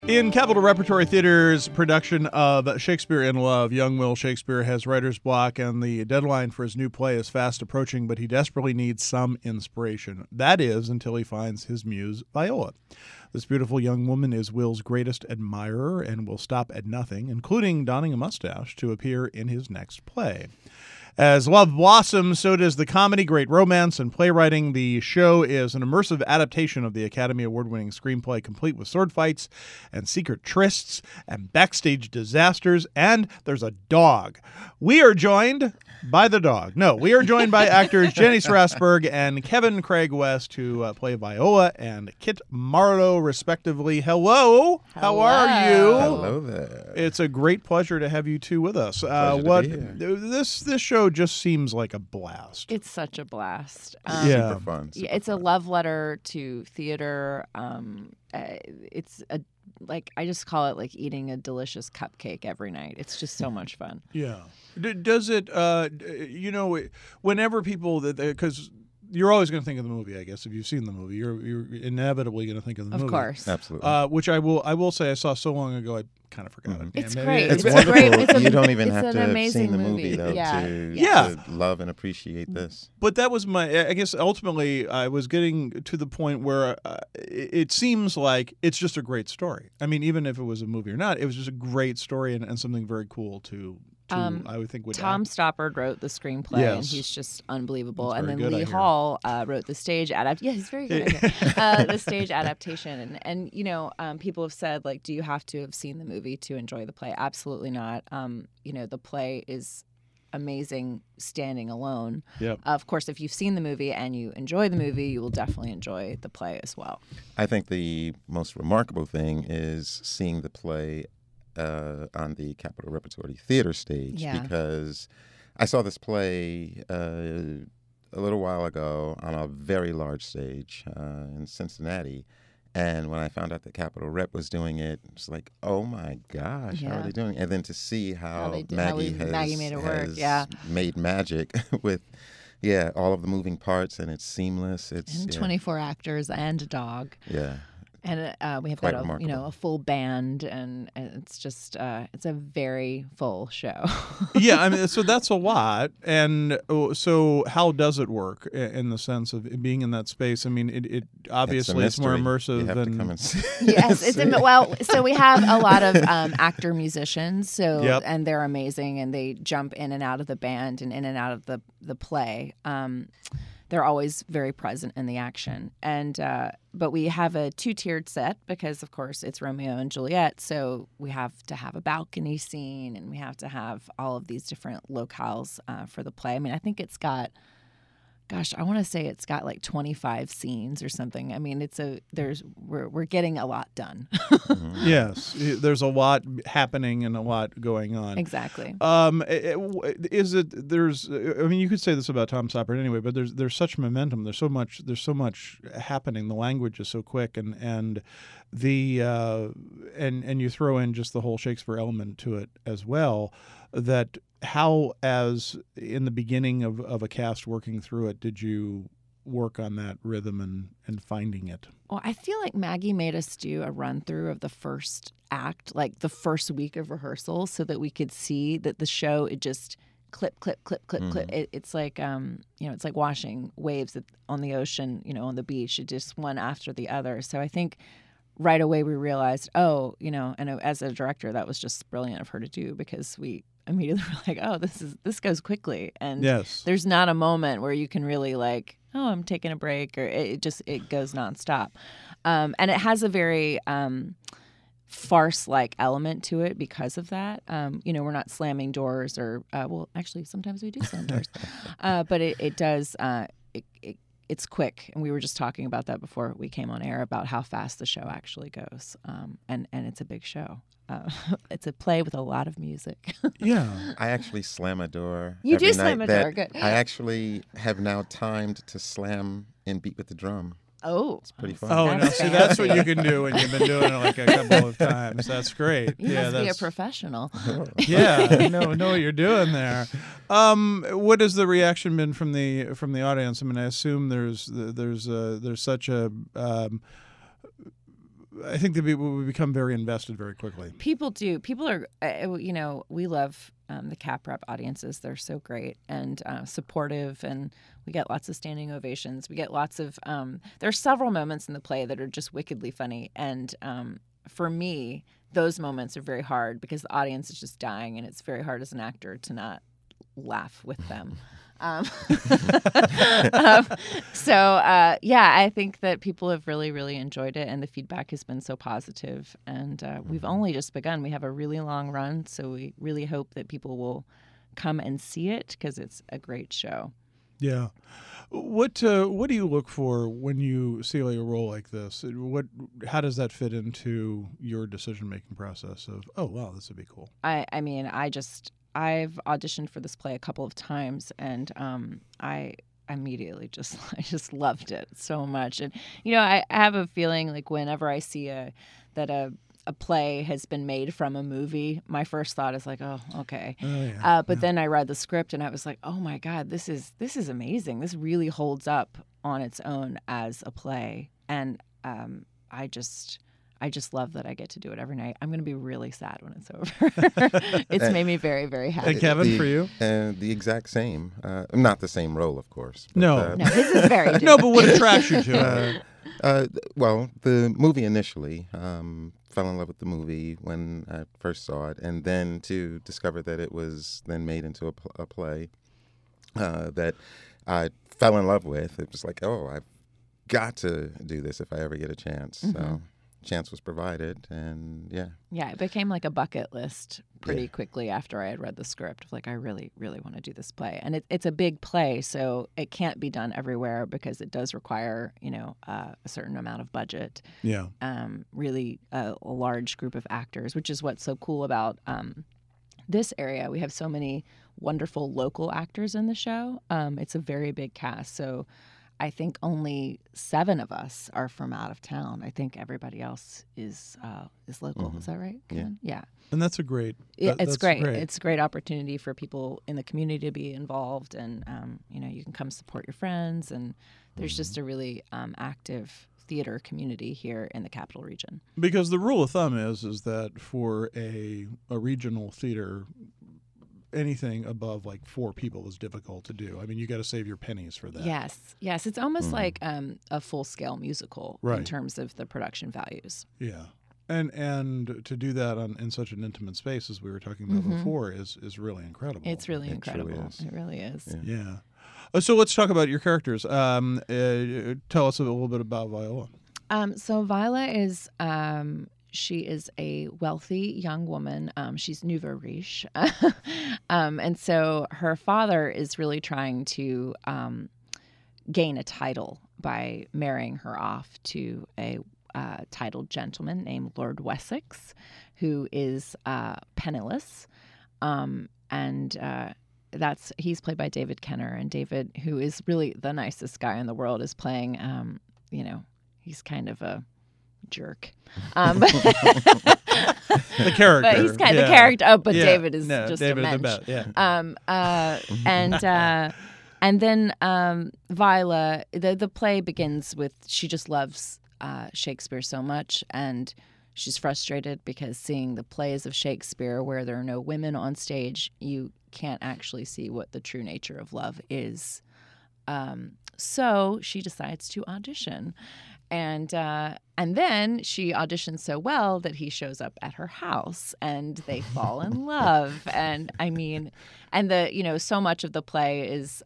In Capitol Repertory Theater's production of Shakespeare in Love, young Will Shakespeare has writer's block, and the deadline for his new play is fast approaching, but he desperately needs some inspiration. That is, until he finds his muse, Viola. This beautiful young woman is Will's greatest admirer and will stop at nothing, including donning a mustache, to appear in his next play. As love blossoms, so does the comedy, great romance, and playwriting. The show is an immersive adaptation of the Academy Award-winning screenplay, complete with sword fights and secret trysts and backstage disasters, and there's a dog. We are joined by the dog. No, we are joined by actors Jenny Strasberg and Kevin Craig West, who play Viola and Kit Marlowe, respectively. Hello. How are you? Hello there. It's a great pleasure to have you two with us. Pleasure to be here. This show just seems like a blast. It's such a blast. Yeah. Super fun. Yeah, it's a love letter to theater. It's a I just call it like eating a delicious cupcake every night. It's just so much fun. Yeah. Does it? Whenever people because you're always going to think of the movie, I guess. If you've seen the movie, you're inevitably going to think of the movie. Of course. Absolutely. Which I will say I saw so long ago I kind of forgot it. It's Yeah, great. It's It's wonderful. great. You don't even it's have an to have amazing seen the movie. movie, though, Yeah. to love and appreciate this. But that was I guess ultimately I was getting to the point where it seems like it's just a great story. I mean, even if it was a movie or not, it was just a great story and something very cool to I would think would Tom Stoppard wrote the screenplay, and Yes. he's just unbelievable. He's And very then good, I Lee hear. Hall wrote the stage adaptation. Yeah, he's very good. The stage adaptation, and people have said, like, do you have to have seen the movie to enjoy the play? Absolutely not. The play is amazing standing alone. Yep. Of course, if you've seen the movie and you enjoy the movie, you will definitely enjoy the play as well. I think the most remarkable thing is seeing the play on the Capitol Repertory Theater stage, Yeah. because I saw this play a little while ago on a very large stage in Cincinnati. And when I found out that Capitol Rep was doing it, it's like, oh my gosh, how are Yeah. they doing it? And then to see how Maggie made it work, has yeah. made magic with, all of the moving parts, and it's seamless. It's And 24 actors and a dog. Yeah. And we have Quite got remarkable. a full band, and it's just it's a very full show. Yeah, I mean, so that's a lot. And so how does it work in the sense of being in that space? I mean, it obviously it's more immersive You have than to come and see. Yes, so we have a lot of actor musicians, Yep. and they're amazing, and they jump in and out of the band and in and out of the play. They're always very present in the action, and but we have a 2-tiered set because, of course, it's Romeo and Juliet, so we have to have a balcony scene, and we have to have all of these different locales for the play. I mean, I think it's got, I want to say it's got like 25 scenes or something. I mean, we're getting a lot done. Yes, there's a lot happening and a lot going on. Exactly. Is it? There's. I mean, you could say this about Tom Stoppard anyway, but there's such momentum. There's so much happening. The language is so quick, and the and you throw in just the whole Shakespeare element to it as well. That how, as in the beginning of a cast working through it, did you work on that rhythm and finding it? Well, I feel like Maggie made us do a run through of the first act, like the first week of rehearsal, so that we could see that the show, it just clip, clip, clip, clip, clip. It's like it's like watching waves on the ocean, on the beach. It just one after the other. So I think right away we realized, and as a director, that was just brilliant of her to do, because we immediately were like, oh, this goes quickly, and Yes. there's not a moment where you can really like, oh, I'm taking a break, or it goes nonstop. And it has a very farce-like element to it because of that. We're not slamming doors, or actually sometimes we do slam doors, but it does. It's quick, and we were just talking about that before we came on air about how fast the show actually goes, and it's a big show. It's a play with a lot of music. Yeah. I actually slam a door. You every do slam night a that door, good. I actually have now timed to slam and beat with the drum. Oh, It's pretty fun. Oh, now see, that's what you can do when you've been doing it like a couple of times. That's great. you Yeah, must be a that's professional. yeah. I know what you're doing there. What has the reaction been from the audience? I mean, I assume there's such a I think that people will become very invested very quickly. People do. People are, we love the Cap Rep audiences. They're so great and supportive, and we get lots of standing ovations. We get lots of, there are several moments in the play that are just wickedly funny. And for me, those moments are very hard because the audience is just dying, and it's very hard as an actor to not laugh with them. I think that people have really, really enjoyed it, and the feedback has been so positive. And we've only just begun. We have a really long run, so we really hope that people will come and see it because it's a great show. Yeah. What do you look for when you see a role like this? How does that fit into your decision-making process of, oh, wow, this would be cool? I've auditioned for this play a couple of times, and I immediately I just loved it so much. And I have a feeling like whenever I see that a play has been made from a movie, my first thought is like, oh, okay. Oh, yeah. But then I read the script and I was like, oh my God, this is amazing. This really holds up on its own as a play, and I just love that I get to do it every night. I'm going to be really sad when it's over. It's made me very, very happy. And Kevin, for you? The exact same. Not the same role, of course. But, No. No, his is very different. No, but what attracts you to it? Well, the movie initially, fell in love with the movie when I first saw it, and then to discover that it was then made into a play that I fell in love with. It was like, oh, I've got to do this if I ever get a chance. Mm-hmm. So chance was provided, and it became like a bucket list pretty quickly after I had read the script. Like, I really, really want to do this play, and it's a big play, so it can't be done everywhere because it does require a certain amount of budget. Yeah, really a large group of actors, which is what's so cool about this area. We have so many wonderful local actors in the show. It's a very big cast, so I think only 7 of us are from out of town. I think everybody else is local. Mm-hmm. Is that right, Kevin? Yeah. And that's a great. It's great. It's a great opportunity for people in the community to be involved, and you can come support your friends, and there's just a really active theater community here in the Capital Region. Because the rule of thumb is that for a regional theater, anything above like 4 people is difficult to do. I mean, you got to save your pennies for that. Yes. It's almost like a full-scale musical in terms of the production values. Yeah, and to do that in such an intimate space as we were talking about before is really incredible. It's really incredible. It really is. Yeah. So let's talk about your characters. Tell us a little bit about Viola. So Viola is. She is a wealthy young woman. She's nouveau riche. And so her father is really trying to gain a title by marrying her off to a titled gentleman named Lord Wessex, who is penniless. He's played by David Kenner. And David, who is really the nicest guy in the world, is playing, he's kind of a jerk. The character. But he's kind of the character. But David is just David a mensch. The best. And then Viola, the play begins with she just loves Shakespeare so much, and she's frustrated because seeing the plays of Shakespeare where there are no women on stage, you can't actually see what the true nature of love is. So she decides to audition. And then she auditions so well that he shows up at her house and they fall in love. And I mean, so much of the play is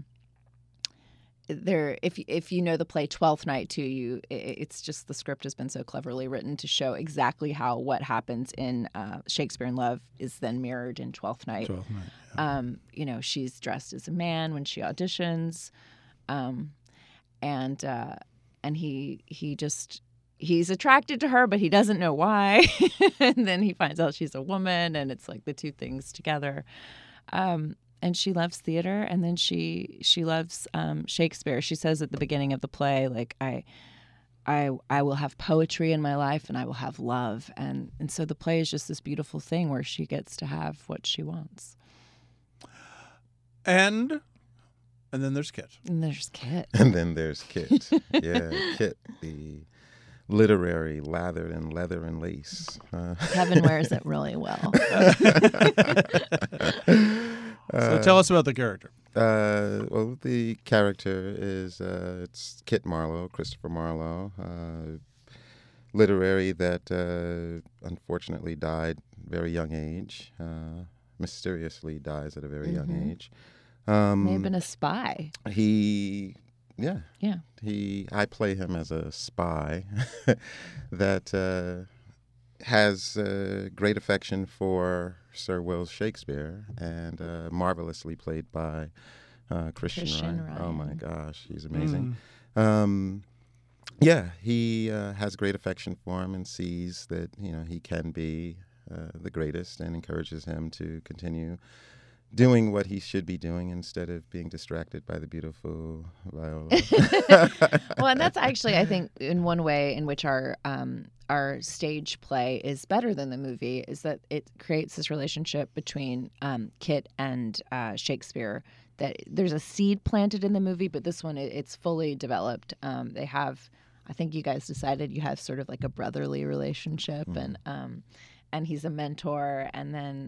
there. If you know the play Twelfth Night too, it's just the script has been so cleverly written to show exactly how what happens in Shakespeare in Love is then mirrored in Twelfth Night. Yeah. She's dressed as a man when she auditions, and he's attracted to her, but he doesn't know why. And then he finds out she's a woman, and it's like the two things together. And she loves theater, and then she loves Shakespeare. She says at the beginning of the play, like, I will have poetry in my life, and I will have love. And so the play is just this beautiful thing where she gets to have what she wants. And then there's Kit. And there's Kit. And then there's Kit. Yeah, Kit, the literary, lathered in leather and lace. Kevin wears it really well. So tell us about the character. Well, the character is it's Kit Marlowe, Christopher Marlowe, literary that unfortunately died very young age, mysteriously dies at a very young age. May have been a spy. Yeah. I play him as a spy that has great affection for Sir Will Shakespeare, and marvelously played by Christian Ryan. Oh my gosh, he's amazing. He has great affection for him and sees that he can be the greatest, and encourages him to continue doing what he should be doing instead of being distracted by the beautiful Viola. Well, and that's actually, I think, in one way in which our stage play is better than the movie, is that it creates this relationship between Kit and Shakespeare. That there's a seed planted in the movie, but this one it's fully developed. They have, I think you guys decided you have sort of like a brotherly relationship, and he's a mentor, and then.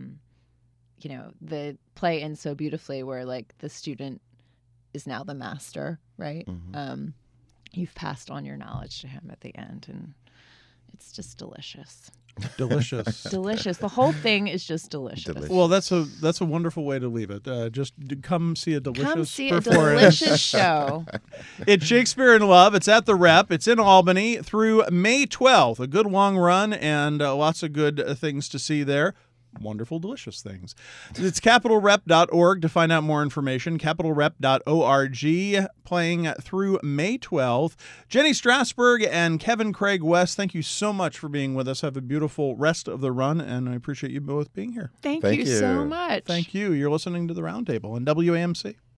The play ends so beautifully where like the student is now the master, right? You've passed on your knowledge to him at the end, and it's just delicious. Delicious. Delicious. The whole thing is just delicious. Well, that's a wonderful way to leave it. Just come see a delicious Come see a performance. delicious show. It's Shakespeare in Love. It's at the Rep. It's in Albany through May 12th. A good long run and lots of good things to see there. Wonderful, delicious things. It's capitalrep.org to find out more information. Capitalrep.org, playing through May 12th. Jenny Strasberg and Kevin Craig West, thank you so much for being with us. Have a beautiful rest of the run, and I appreciate you both being here. Thank you so much. Thank you. You're listening to The Roundtable on WAMC.